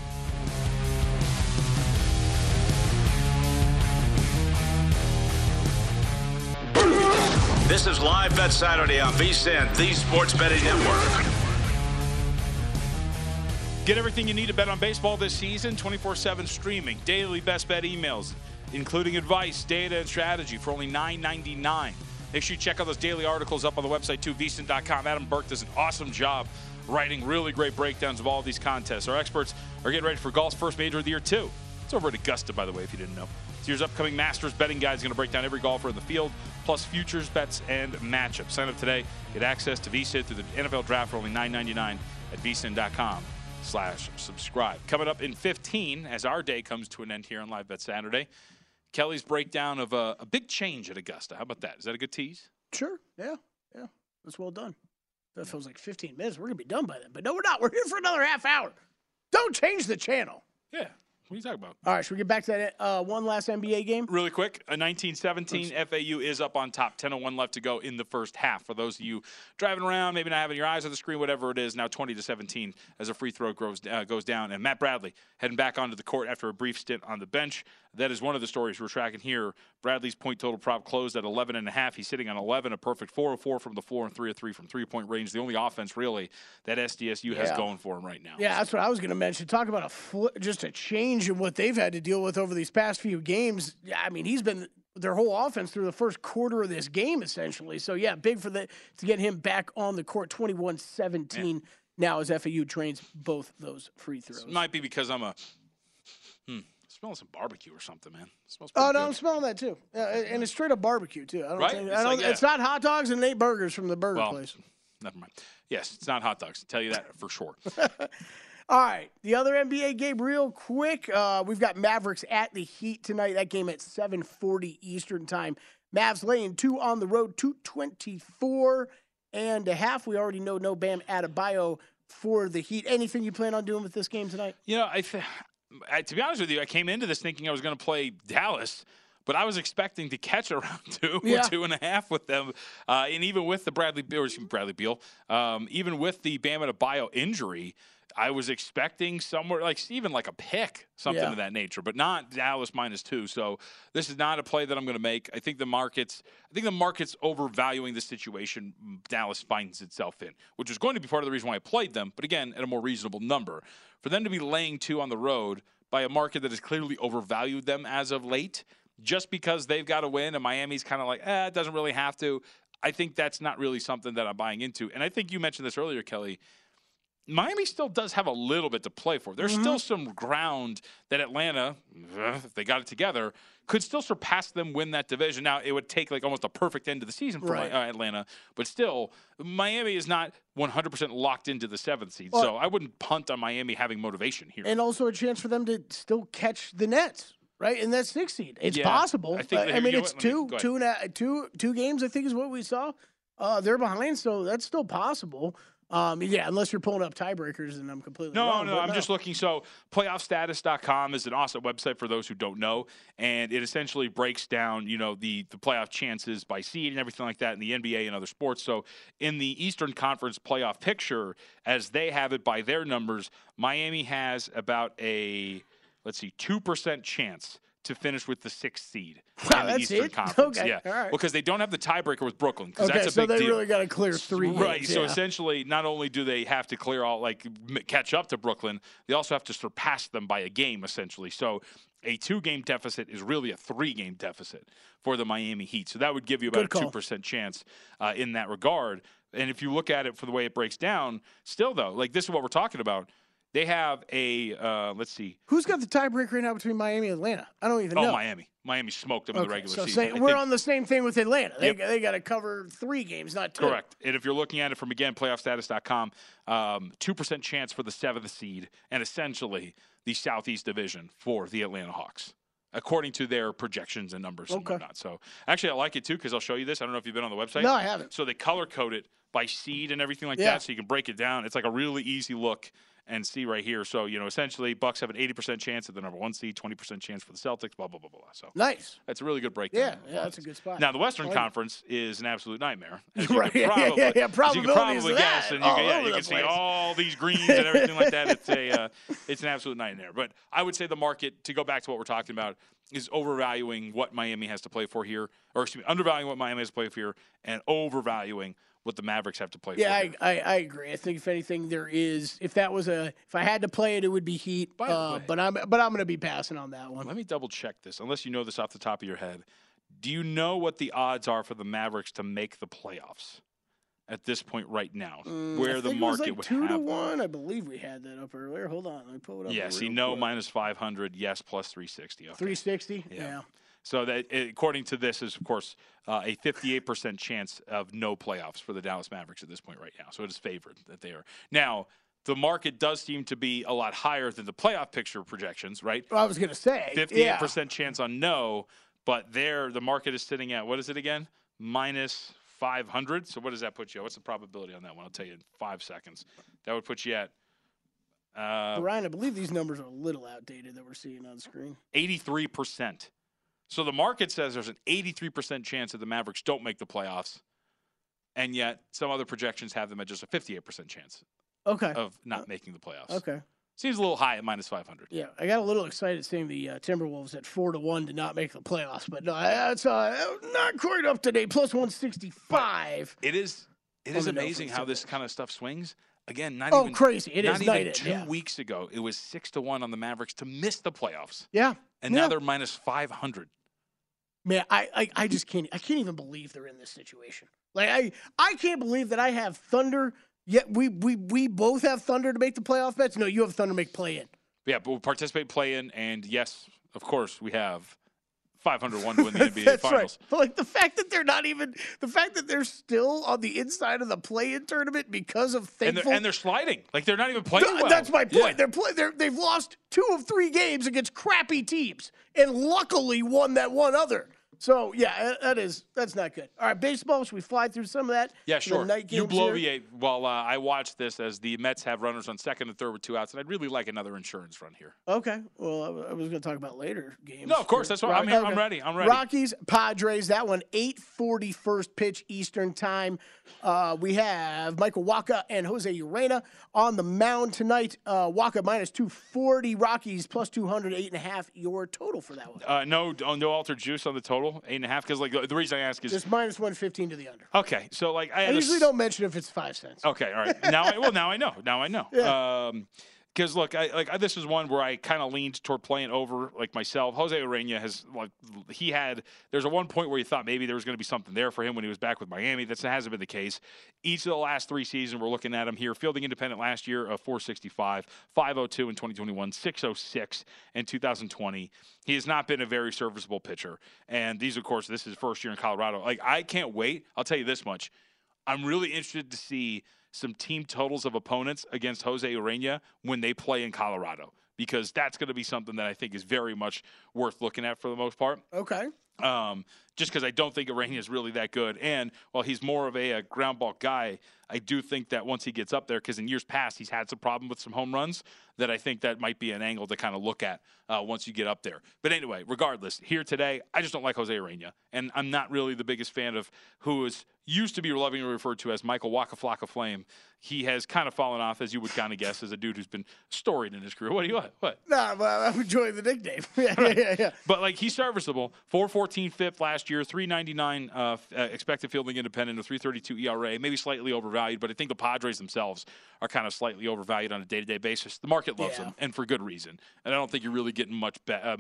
This is Live Bet Saturday on VSiN, the Sports Betting Network. Get everything you need to bet on baseball this season, 24/7 streaming, daily best bet emails, including advice, data, and strategy for only $9.99. Make sure you check out those daily articles up on the website too, VSiN.com. Adam Burke does an awesome job writing really great breakdowns of all of these contests. Our experts are getting ready for golf's first major of the year too. It's over at Augusta, by the way, if you didn't know. This year's upcoming Masters betting guide is going to break down every golfer in the field, plus futures, bets, and matchups. Sign up today. Get access to VSiN through the NFL Draft for only $9.99 at VSiN.com/subscribe. Coming up in 15, as our day comes to an end here on Live Bet Saturday, Kelly's breakdown of a big change at Augusta. How about that? Is that a good tease? Sure. Yeah. That's well done. That feels like 15 minutes. We're going to be done by then. But no, we're not. We're here for another half hour. Don't change the channel. Yeah. What are you talking about? All right, should we get back to that one last NBA game? Really quick, a 19-17 FAU is up on top. 10:01 left to go in the first half. For those of you driving around, maybe not having your eyes on the screen, whatever it is, now 20-17 as a free throw goes down. And Matt Bradley heading back onto the court after a brief stint on the bench. That is one of the stories we're tracking here. Bradley's point total prop closed at 11.5. He's sitting on 11, a perfect 4 of 4 from the floor and 3 of 3 from three-point range. The only offense, really, that SDSU has going for him right now. Yeah, that's what I was going to mention. Talk about just a change in what they've had to deal with over these past few games. Yeah, I mean, he's been their whole offense through the first quarter of this game, essentially. So, yeah, big for to get him back on the court, 21-17 now as FAU trains both those free throws. This might be because I'm smelling some barbecue or something, man. It smells good. I'm smelling that too. And it's straight up barbecue too. Right? It's not hot dogs and it ain't burgers from the burger place. Never mind. Yes, it's not hot dogs. I'll tell you that for sure. All right, the other NBA game real quick. We've got Mavericks at the Heat tonight. That game at 7:40 Eastern time. Mavs laying 2 on the road, 224.5. We already know no Bam Adebayo for the Heat. Anything you plan on doing with this game tonight? You know, to be honest with you, I came into this thinking I was going to play Dallas, But I was expecting to catch around 2 or 2.5 with them. And even with the Bradley Beal, even with the Bam Adebayo injury, I was expecting somewhere even like a pick, something of that nature, but not Dallas -2. So this is not a play that I'm going to make. I think the market's overvaluing the situation Dallas finds itself in, which is going to be part of the reason why I played them. But again, at a more reasonable number. For them to be laying 2 on the road by a market that has clearly overvalued them as of late, just because they've got to win and Miami's kind of like, it doesn't really have to. I think that's not really something that I'm buying into. And I think you mentioned this earlier, Kelly. Miami still does have a little bit to play for. There's still some ground that Atlanta, if they got it together, could still surpass them, win that division. Now, it would take almost a perfect end to the season for Atlanta, but still, Miami is not 100% locked into the 7th seed. So I wouldn't punt on Miami having motivation here. And also a chance for them to still catch the Nets. Right, in that 6th seed. It's possible. I mean, it's two games, I think, is what we saw. They're behind, so that's still possible. Unless you're pulling up tiebreakers, and I'm completely wrong. No, I'm just looking. So playoffstatus.com is an awesome website for those who don't know, and it essentially breaks down, the playoff chances by seed and everything like that in the NBA and other sports. So in the Eastern Conference playoff picture, as they have it by their numbers, Miami has about a 2% chance to finish with the 6th seed in the Eastern Conference. Okay. Yeah, all right. Because they don't have the tiebreaker with Brooklyn, because that's a big deal. So they really got to clear 3 games. Right, so essentially, not only do they have to clear all, catch up to Brooklyn, they also have to surpass them by a game, essentially. So a 2-game deficit is really a 3-game deficit for the Miami Heat. So that would give you about a 2% chance in that regard. And if you look at it for the way it breaks down, still, though, this is what we're talking about. They have a, let's see. Who's got the tiebreaker right now between Miami and Atlanta? I don't even know. Miami. Miami smoked them in the regular season. We're on the same thing with Atlanta. They got to cover 3 games, not 2. Correct. And if you're looking at it from, again, playoffstatus.com, 2% chance for the 7th seed and essentially the Southeast Division for the Atlanta Hawks, according to their projections and numbers and whatnot. So, actually, I like it, too, because I'll show you this. I don't know if you've been on the website. No, I haven't. So they color-code it by seed and everything like that, so you can break it down. It's like a really easy look and see right here. So, essentially, Bucks have an 80% chance at the number 1 seed, 20% chance for the Celtics, blah, blah, blah, blah. So nice. That's a really good breakdown. Yeah, that's a good spot. Now, the Western Conference is an absolute nightmare. Right. Probability you can probably guess. And you can see all these greens and everything like that. It's an absolute nightmare. But I would say the market, to go back to what we're talking about, is overvaluing what Miami has to play for here, or undervaluing what Miami has to play for here, and overvaluing what the Mavericks have to play for. Yeah, I agree. I think if anything, if I had to play it, it would be Heat. But I'm going to be passing on that one. Let me double check this, unless you know this off the top of your head. Do you know what the odds are for the Mavericks to make the playoffs at this point right now? Where the market would have 2-1. I believe we had that up earlier. Hold on, let me pull it up. Yes, minus 500. Yes, plus 360. Okay. 360. Yeah. So that, according to this, is of course a 58% chance of no playoffs for the Dallas Mavericks at this point right now. So it is favored that they are. Now, the market does seem to be a lot higher than the playoff picture projections, right? Well, I was going to say 58% chance on no, but the market is sitting at, what is it again? Minus 500. So what does that put you at? What's the probability on that one? I'll tell you in 5 seconds. That would put you at Ryan, I believe these numbers are a little outdated that we're seeing on screen. 83%. So the market says there's an 83% chance that the Mavericks don't make the playoffs, and yet some other projections have them at just a 58% chance of not making the playoffs. Okay. Seems a little high at minus 500. Yeah, I got a little excited seeing the Timberwolves at 4-1 to not make the playoffs, but no, that's not quite up to date. Plus 165. It is amazing how this kind of stuff swings. Again, crazy! It is not even 2 weeks ago. It was 6-1 on the Mavericks to miss the playoffs. Yeah, and now they're minus 500. Man, I just can't. I can't even believe they're in this situation. Like I can't believe that I have Thunder. Yet we both have Thunder to make the playoff bets. No, you have Thunder make play in. Yeah, but we'll participate play in, and yes, of course, we have 501 to win the NBA That's Finals. Right. But like the fact that they're still on the inside of the play-in tournament because of thankful, and they're sliding. Like they're not even playing well. That's my point. Yeah. They've lost 2 of 3 games against crappy teams, and luckily won that one other. So, yeah, that's not good. All right, baseball, should we fly through some of that? Yeah, sure. Night You games here? bloviate while I watch this as the Mets have runners on second and third with 2 outs, and I'd really like another insurance run here. Okay. Well, I was going to talk about later games. No, of course. That's what I'm here. I'm ready. Rockies, Padres, that one, 8:40 first pitch Eastern time. We have Michael Wacha and Jose Urena on the mound tonight. Wacha minus 240, Rockies plus 200, 8.5. Your total for that one? No altered juice on the total, 8.5. Because the reason I ask is just minus 115 to the under. Okay, so I usually don't mention if it's 5 cents. Okay, all right. Now I know. Yeah. Because look, this is one where I kind of leaned toward playing over, like myself. Jose Urena has there's a one point where you thought maybe there was going to be something there for him when he was back with Miami. That hasn't been the case. Each of the last 3 seasons, we're looking at him here. Fielding independent last year, 465, 502 in 2021, 606 in 2020. He has not been a very serviceable pitcher. And this is his first year in Colorado. I can't wait. I'll tell you this much. I'm really interested to see some team totals of opponents against Jose Urena when they play in Colorado, because that's going to be something that I think is very much worth looking at for the most part. Okay. Just because I don't think Urena is really that good. And while he's more of a ground ball guy, I do think that once he gets up there, because in years past he's had some problem with some home runs, that I think that might be an angle to kind of look at once you get up there. But anyway, regardless, here today, I just don't like Jose Urena. And I'm not really the biggest fan of who is used to be lovingly referred to as Michael Wacha Flocka Flame. He has kind of fallen off, as you would kind of guess, as a dude who's been storied in his career. What? Nah, but I'm enjoying the nickname. Yeah. But he's serviceable. 4.14 FIP last year, 3.99 expected fielding independent, a 3.32 ERA, maybe slightly overvalued. But I think the Padres themselves are kind of slightly overvalued on a day-to-day basis. The market loves him, and for good reason. And I don't think you're really getting much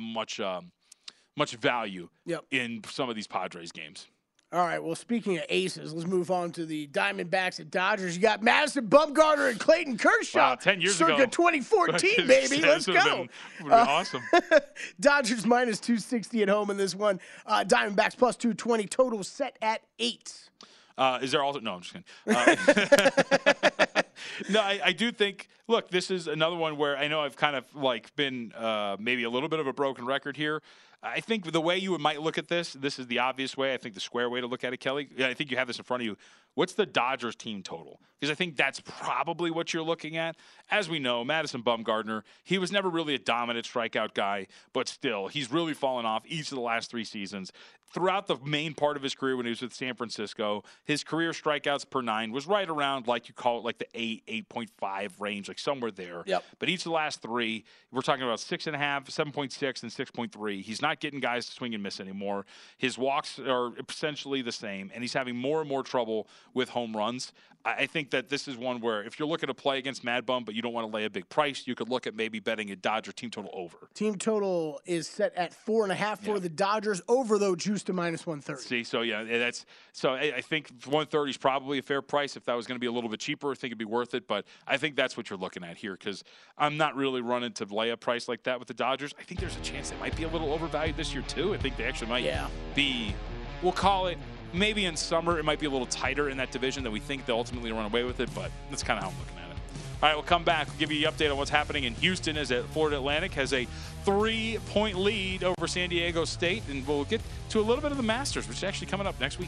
value in some of these Padres games. All right, well, speaking of aces, let's move on to the Diamondbacks and Dodgers. You got Madison Bumgarner and Clayton Kershaw. Wow, 10 years circa ago. 2014, baby. Let's go. Would have been awesome. Dodgers minus 260 at home in this one. Diamondbacks plus 220. Total set at 8. Is there also – no, I'm just kidding. No, I do think – look, this is another one where I know I've kind of been maybe a little bit of a broken record here. I think the way you might look at this is the obvious way. I think the square way to look at it, Kelly. I think you have this in front of you. What's the Dodgers team total? Because I think that's probably what you're looking at. As we know, Madison Bumgarner, he was never really a dominant strikeout guy, but still, he's really fallen off each of the last 3 seasons. Throughout the main part of his career when he was with San Francisco, his career strikeouts per 9 was right around, you call it, the 8.5 range, somewhere there. Yep. But each of the last 3, we're talking about 6.5, 7.6, and 6.3. He's not getting guys to swing and miss anymore. His walks are essentially the same, and he's having more and more trouble with home runs. I think that this is one where if you're looking to play against Mad Bum, but you don't want to lay a big price, you could look at maybe betting a Dodger team total over. Team total is set at 4.5 for the Dodgers. Over, though, juice to minus 130. See, so I think 130 is probably a fair price. If that was going to be a little bit cheaper, I think it'd be worth it. But I think that's what you're looking at here, because I'm not really running to lay a price like that with the Dodgers. I think there's a chance they might be a little overvalued this year too. I think they actually might be. We'll call it. Maybe in summer it might be a little tighter in that division than we think they'll ultimately run away with it, but that's kind of how I'm looking at it. All right, we'll come back. We'll give you the update on what's happening in Houston as Florida Atlantic has a 3-point lead over San Diego State, and we'll get to a little bit of the Masters, which is actually coming up next week.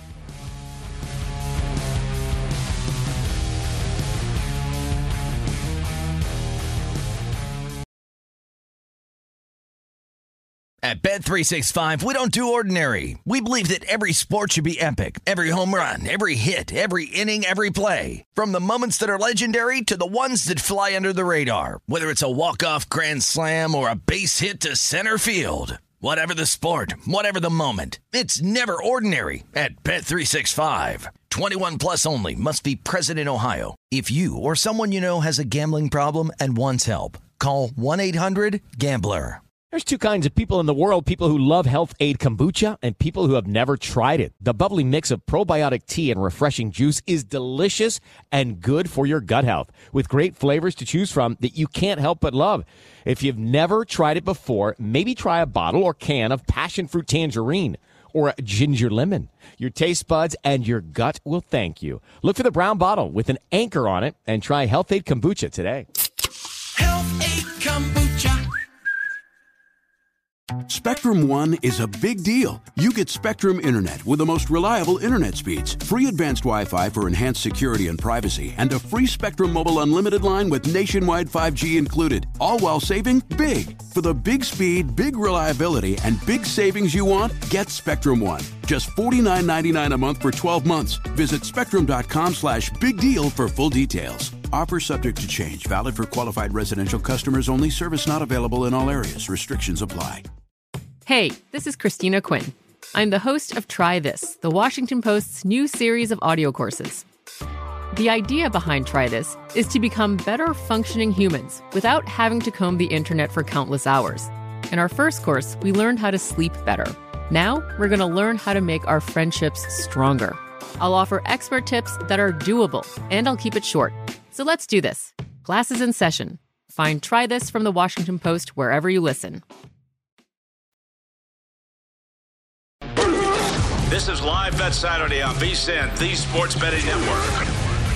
At Bet365, we don't do ordinary. We believe that every sport should be epic. Every home run, every hit, every inning, every play. From the moments that are legendary to the ones that fly under the radar. Whether it's a walk-off grand slam or a base hit to center field. Whatever the sport, whatever the moment. It's never ordinary at Bet365. 21 plus only. Must be present in Ohio. If you or someone you know has a gambling problem and wants help, call 1-800-GAMBLER. There's 2 kinds of people in the world, people who love Health Aid Kombucha and people who have never tried it. The bubbly mix of probiotic tea and refreshing juice is delicious and good for your gut health, with great flavors to choose from that you can't help but love. If you've never tried it before, maybe try a bottle or can of passion fruit tangerine or a ginger lemon. Your taste buds and your gut will thank you. Look for the brown bottle with an anchor on it and try Health Aid Kombucha today. Health Aid Kombucha. Spectrum One is a big deal. You get Spectrum Internet with the most reliable internet speeds, free advanced Wi-Fi for enhanced security and privacy, and a free Spectrum Mobile Unlimited line with nationwide 5G included, all while saving big. For the big speed, big reliability, and big savings you want, get Spectrum One. Just $49.99 a month for 12 months. Visit spectrum.com/big deal for full details. Offer subject to change. Valid for qualified residential customers only. Service not available in all areas. Restrictions apply. Hey, this is Christina Quinn. I'm the host of Try This, the Washington Post's new series of audio courses. The idea behind Try This is to become better functioning humans without having to comb the internet for countless hours. In our first course, we learned how to sleep better. Now, we're going to learn how to make our friendships stronger. I'll offer expert tips that are doable, and I'll keep it short. So let's do this. Class is in session. Find Try This from the Washington Post wherever you listen. This is Live Bet Saturday on VSiN, the Sports Betting Network.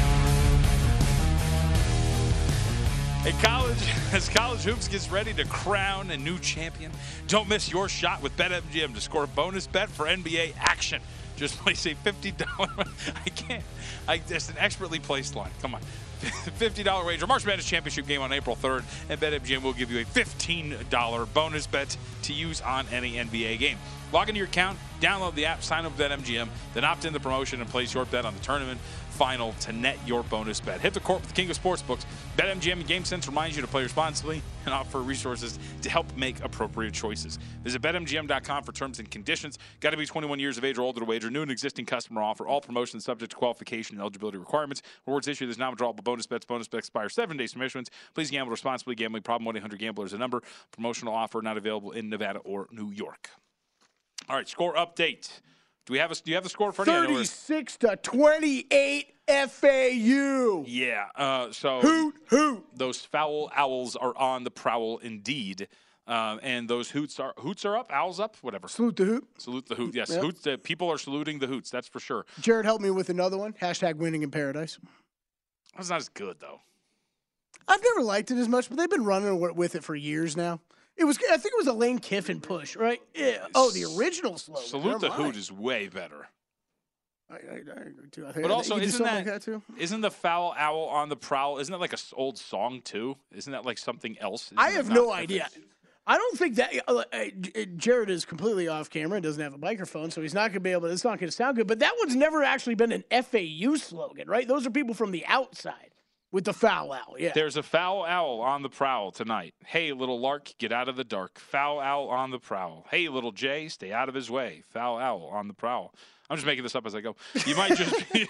As college hoops gets ready to crown a new champion, don't miss your shot with BetMGM to score a bonus bet for NBA action. Just place a $50. It's an expertly placed line. Come on. $50 wager. March Madness Championship game on April 3rd, and BetMGM will give you a $15 bonus bet to use on any NBA game. Log into your account, download the app, sign up with BetMGM, then opt in the promotion and place your bet on the tournament final to net your bonus bet. Hit the court with the king of sportsbooks. BetMGM and GameSense reminds you to play responsibly and offer resources to help make appropriate choices. Visit BetMGM.com for terms and conditions. Got to be 21 years of age or older to wager. New and existing customer offer. All promotions subject to qualification and eligibility requirements. Rewards issued as non-withdrawable bonus bets. Bonus bets expire 7 days from issuance. Please gamble responsibly. Gambling problem 1-800-GAMBLER is a number. Promotional offer not available in Nevada or New York. All right, score update. Do you have the score for 36-28 FAU. Yeah. So hoot. Those foul owls are on the prowl indeed. And those hoots are up, owls up, whatever. Salute the hoot. Salute the hoot. Yes, Yep. hoots. People are saluting the hoots. That's for sure. Jared helped me with another one. #winning in paradise. That's not as good though. I've never liked it as much, but they've been running with it for years now. I think it was a Lane Kiffin push, right? Yeah. Oh, the original slogan. Salute the hoot is way better. I agree too. But also, isn't that too? Isn't the foul owl on the prowl? Isn't that like an old song too? Isn't that like something else? I have no idea. I don't think that Jared is completely off camera and doesn't have a microphone, so he's not going to be able. It's not going to sound good. But that one's never actually been an FAU slogan, right? Those are people from the outside. With the foul owl, yeah. There's a foul owl on the prowl tonight. Hey, little lark, get out of the dark. Foul owl on the prowl. Hey, little Jay, stay out of his way. Foul owl on the prowl. I'm just making this up as I go. You might just be.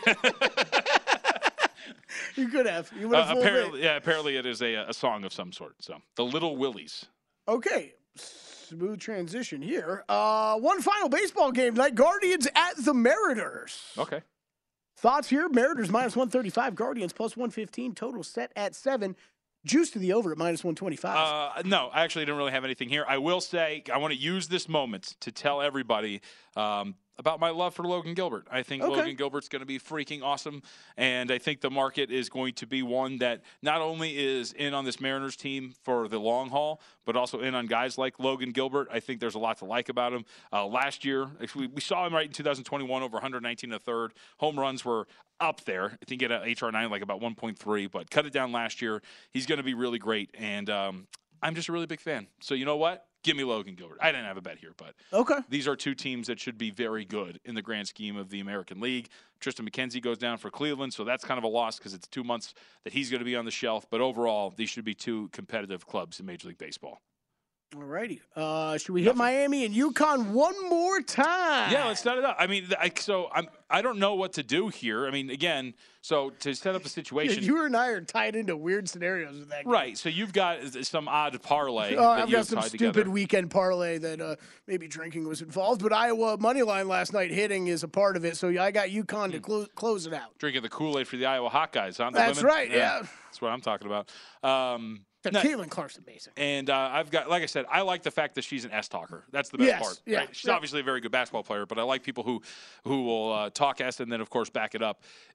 You could have. You would have apparently it is a song of some sort. So the Little Willies. Okay. Smooth transition here. One final baseball game tonight. Guardians at the Mariners. Okay. Thoughts here? Mariners -135, Guardians +115, total set at 7. Juice to the over at -125. No, I actually didn't really have anything here. I will say I want to use this moment to tell everybody about my love for Logan Gilbert. I think Logan Gilbert's going to be freaking awesome, and I think the market is going to be one that not only is in on this Mariners team for the long haul, but also in on guys like Logan Gilbert. I think there's a lot to like about him. Last year, we saw him right in 2021, over 119 1/3. Home runs were up there. I think he had an HR9 like about 1.3, but cut it down last year. He's going to be really great, and I'm just a really big fan. So you know what? Give me Logan Gilbert. I didn't have a bet here, but these are two teams that should be very good in the grand scheme of the American League. Tristan McKenzie goes down for Cleveland, so that's kind of a loss because it's 2 months that he's going to be on the shelf. But overall, these should be two competitive clubs in Major League Baseball. All righty. Should we hit Miami and UConn one more time? Yeah, let's set it up. I mean, I don't know what to do here. I mean, again, so to set up the situation. You and I are tied into weird scenarios with that game. Right. So you've got some odd parlay. I've got some stupid weekend parlay that maybe drinking was involved. But Iowa money line last night hitting is a part of it. So I got UConn to close it out. Drinking the Kool-Aid for the Iowa Hawkeyes, huh? That's right, yeah. That's what I'm talking about. Caitlin Clarkson, basically. And I've got, like I said, I like the fact that she's an S-talker. That's the best part. Yeah, right? She's obviously a very good basketball player, but I like people who will talk S and then, of course, back it up.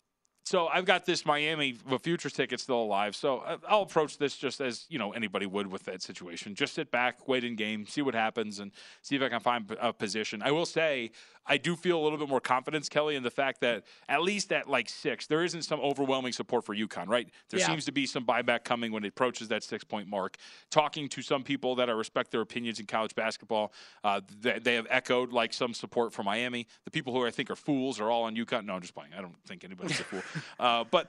So I've got this Miami futures ticket still alive. So I'll approach this just as, anybody would with that situation. Just sit back, wait in game, see what happens, and see if I can find a position. I will say I do feel a little bit more confidence, Kelly, in the fact that at least at like 6, there isn't some overwhelming support for UConn, right? There seems to be some buyback coming when it approaches that 6-point mark. Talking to some people that I respect their opinions in college basketball, they have echoed like some support for Miami. The people who I think are fools are all on UConn. No, I'm just playing. I don't think anybody's a fool. But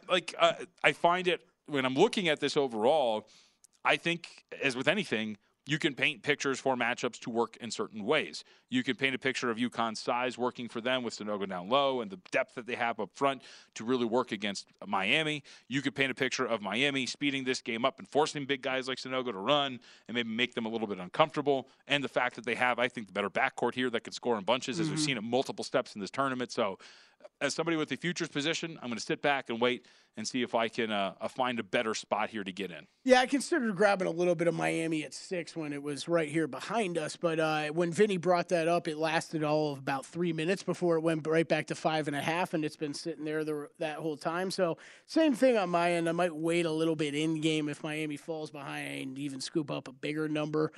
I find it when I'm looking at this overall, I think as with anything, you can paint pictures for matchups to work in certain ways. You can paint a picture of UConn's size working for them with Sanogo down low and the depth that they have up front to really work against Miami. You could paint a picture of Miami speeding this game up and forcing big guys like Sanogo to run and maybe make them a little bit uncomfortable. And the fact that they have, I think, the better backcourt here that can score in bunches, as we've seen at multiple steps in this tournament. So as somebody with the futures position, I'm going to sit back and wait and see if I can find a better spot here to get in. Yeah, I considered grabbing a little bit of Miami at 6 when it was right here behind us. But when Vinny brought that up, it lasted all of about 3 minutes before it went right back to 5.5, and it's been sitting there that whole time. So same thing on my end. I might wait a little bit in game if Miami falls behind, even scoop up a bigger number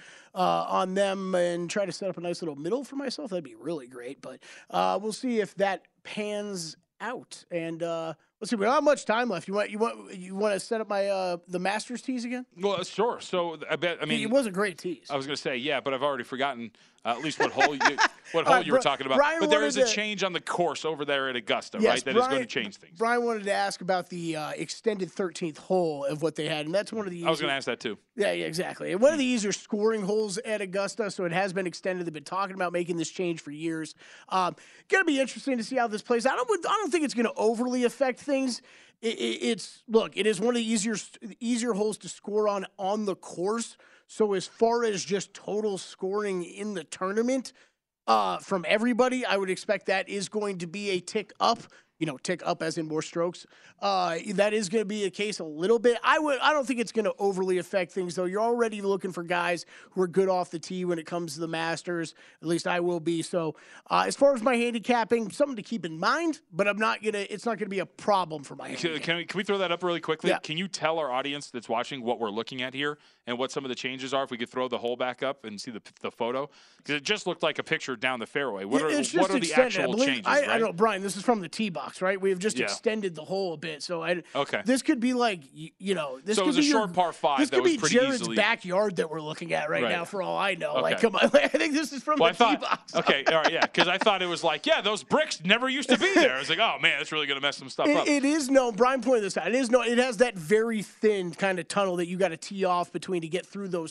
on them and try to set up a nice little middle for myself. That'd be really great. But we'll see if that pans out. And let's see, we don't have much time left. You want to set up my the Masters tease again? Well, sure. So I mean, it was a great tease. I was going to say, yeah, but I've already forgotten at least what hole you were talking about. Brian, but there is a change on the course over there at Augusta, right? That is going to change things. Brian wanted to ask about the extended 13th hole of what they had, and that's one of the I was going to ask that too. Yeah, exactly. One of the easier scoring holes at Augusta, so it has been extended. They've been talking about making this change for years. Going to be interesting to see how this plays. I don't think it's going to overly affect things. It is one of the easier holes to score on the course. So as far as just total scoring in the tournament from everybody, I would expect that is going to be a tick up. Tick up as in more strokes. That is going to be a case a little bit. I don't think it's going to overly affect things, though. You're already looking for guys who are good off the tee when it comes to the Masters. At least I will be. So as far as my handicapping, something to keep in mind, but it's not going to be a problem for my Can we throw that up really quickly? Yeah. Can you tell our audience that's watching what we're looking at here and what some of the changes are? If we could throw the hole back up and see the photo. Because it just looked like a picture down the fairway. What are the actual changes, I right? don't know, Brian, this is from the tee box, right? We have just extended the hole a bit. So this could be like, this so could it was be a short par 5 this that could was be pretty Jared's easily backyard that we're looking at right now, for all I know. Okay. Like, come on. I think this is from the tee box. Okay, all right, yeah, because I thought it was like, those bricks never used to be there. I was like, oh, man, that's really going to mess some stuff up. It is known. Brian pointed this out. It has that very thin kind of tunnel that you got to tee off between to get through those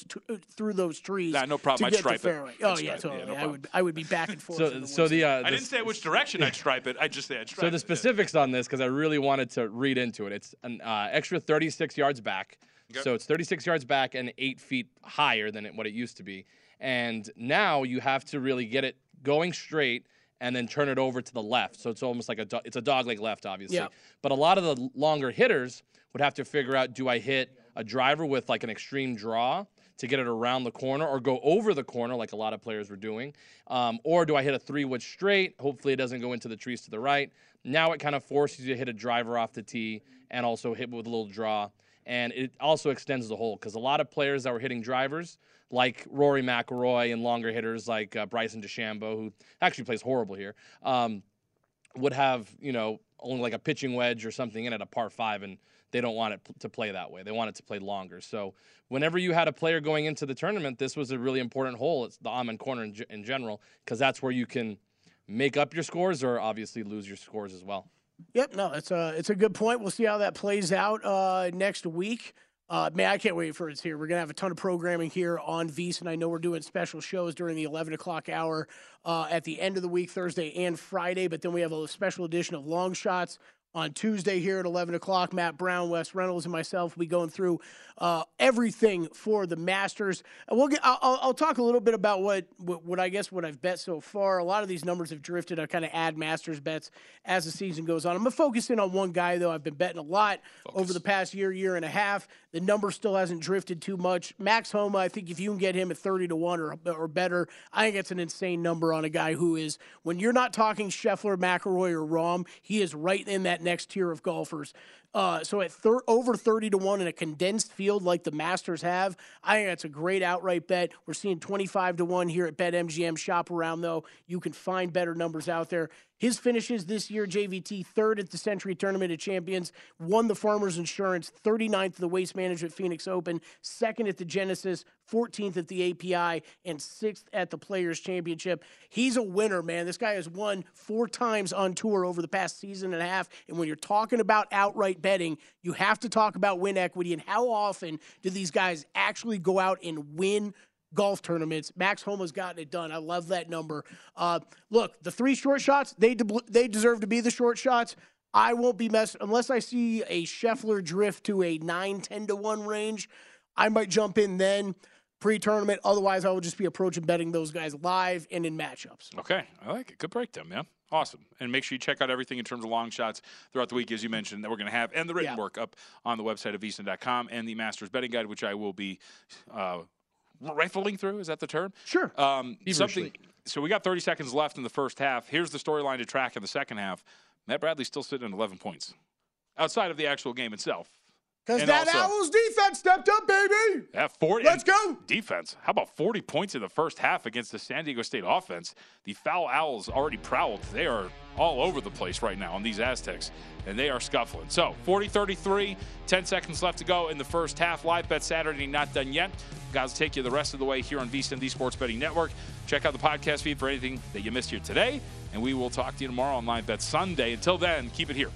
trees. Nah, no problem. I'd stripe it. Oh, yeah, totally. Yeah, no I would be back and forth. I didn't say which direction I'd stripe it. I just said I'd stripe it. So the specifics on this, because I really wanted to read into it. It's an extra 36 yards back. Okay. So it's 36 yards back and 8 feet higher than what it used to be. And now you have to really get it going straight and then turn it over to the left. So it's almost like it's a dogleg left, obviously. Yeah. But a lot of the longer hitters would have to figure out, do I hit a driver with like an extreme draw to get it around the corner or go over the corner like a lot of players were doing? Or do I hit a 3-wood straight? Hopefully it doesn't go into the trees to the right. Now it kind of forces you to hit a driver off the tee and also hit with a little draw. And it also extends the hole because a lot of players that were hitting drivers, like Rory McIlroy and longer hitters like Bryson DeChambeau, who actually plays horrible here, would have, only like a pitching wedge or something in at a par 5, and they don't want it to play that way. They want it to play longer. So whenever you had a player going into the tournament, this was a really important hole. It's the Amen Corner in general, because that's where you can make up your scores or obviously lose your scores as well. Yep, no, it's a good point. We'll see how that plays out next week. Man, I can't wait for it's here. We're going to have a ton of programming here on VSiN. I know we're doing special shows during the 11 o'clock hour at the end of the week, Thursday and Friday, but then we have a special edition of Long Shots on Tuesday here at 11 o'clock. Matt Brown, Wes Reynolds, and myself will be going through everything for the Masters. I'll talk a little bit about what I've bet so far. A lot of these numbers have drifted. I kind of add Masters bets as the season goes on. I'm going to focus in on one guy, though. I've been betting a lot over the past year and a half. The number still hasn't drifted too much. Max Homa, I think if you can get him at 30-1 or better, I think it's an insane number on a guy who is, when you're not talking Scheffler, McIlroy, or Rahm, he is right in that next tier of golfers. So at over 30-1 in a condensed field like the Masters have, I think that's a great outright bet. We're seeing 25-1 here at BetMGM. Shop around, though. You can find better numbers out there. His finishes this year, JVT, 3rd at the Century Tournament of Champions, won the Farmers Insurance, 39th at the Waste Management Phoenix Open, 2nd at the Genesis, 14th at the API, and 6th at the Players Championship. He's a winner, man. This guy has won 4 times on tour over the past season and a half. And when you're talking about outright betting, you have to talk about win equity and how often do these guys actually go out and win golf tournaments. Max Homa's gotten it done. I love that number. Look, the 3 short shots, they deserve to be the short shots. I won't be messed unless I see a Scheffler drift to a 9-10-1 range. I might jump in then pre-tournament. Otherwise, I will just be approaching betting those guys live and in matchups. Okay, I like it. Good breakdown, man. Awesome. And make sure you check out everything in terms of long shots throughout the week, as you mentioned, that we're going to have, and the written work up on the website of VSiN.com, and the Masters Betting Guide, which I will be rifling through. Is that the term? Sure. So we got 30 seconds left in the first half. Here's the storyline to track in the second half. Matt Bradley's still sitting at 11 points outside of the actual game itself. Because that Owls defense stepped up, baby. Yeah, 40. Let's go. Defense. How about 40 points in the first half against the San Diego State offense? The foul Owls already prowled. They are all over the place right now on these Aztecs, and they are scuffling. So 40-33, 10 seconds left to go in the first half. Live Bet Saturday not done yet. Guys, take you the rest of the way here on VSiN, the Sports Betting Network. Check out the podcast feed for anything that you missed here today, and we will talk to you tomorrow on Live Bet Sunday. Until then, keep it here.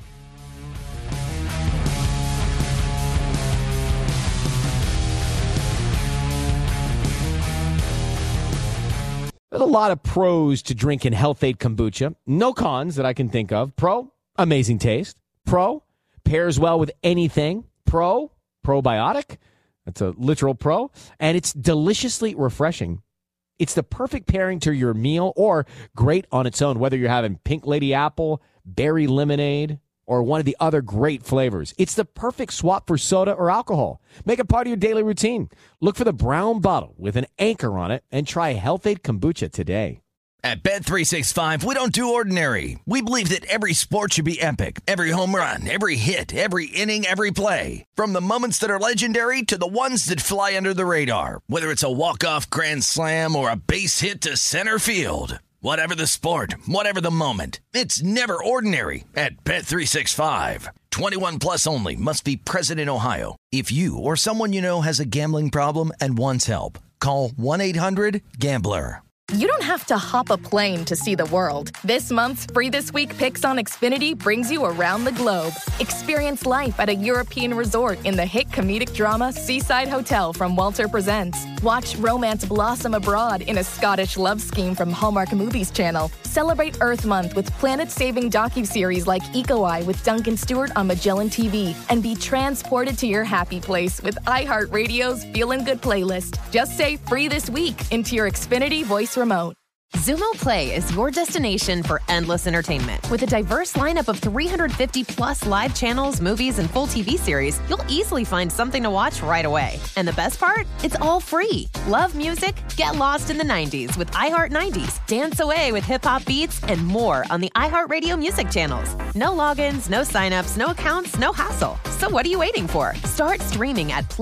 There's a lot of pros to drinking Health-Ade kombucha. No cons that I can think of. Pro, amazing taste. Pro, pairs well with anything. Pro, probiotic. That's a literal pro. And it's deliciously refreshing. It's the perfect pairing to your meal or great on its own, whether you're having Pink Lady Apple, berry lemonade, or one of the other great flavors. It's the perfect swap for soda or alcohol. Make it part of your daily routine. Look for the brown bottle with an anchor on it and try Health-Ade kombucha today. At Bet365, we don't do ordinary. We believe that every sport should be epic. Every home run, every hit, every inning, every play. From the moments that are legendary to the ones that fly under the radar. Whether it's a walk-off grand slam or a base hit to center field. Whatever the sport, whatever the moment, it's never ordinary at Bet365. 21 plus only. Must be present in Ohio. If you or someone you know has a gambling problem and wants help, call 1-800-GAMBLER. You don't have to hop a plane to see the world. This month's Free This Week Picks on Xfinity brings you around the globe. Experience life at a European resort in the hit comedic drama Seaside Hotel from Walter Presents. Watch romance blossom abroad in a Scottish love scheme from Hallmark Movies Channel. Celebrate Earth Month with planet-saving docuseries like Eco Eye with Duncan Stewart on Magellan TV. And be transported to your happy place with iHeartRadio's Feelin' Good playlist. Just say Free This Week into your Xfinity voice remote. Xumo Play is your destination for endless entertainment. With a diverse lineup of 350-plus live channels, movies, and full TV series, you'll easily find something to watch right away. And the best part? It's all free. Love music? Get lost in the 90s with iHeart 90s, dance away with hip-hop beats, and more on the iHeartRadio music channels. No logins, no signups, no accounts, no hassle. So what are you waiting for? Start streaming at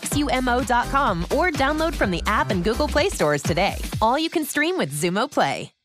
play.xumo.com or download from the app and Google Play stores today. All you can stream with Xumo Play.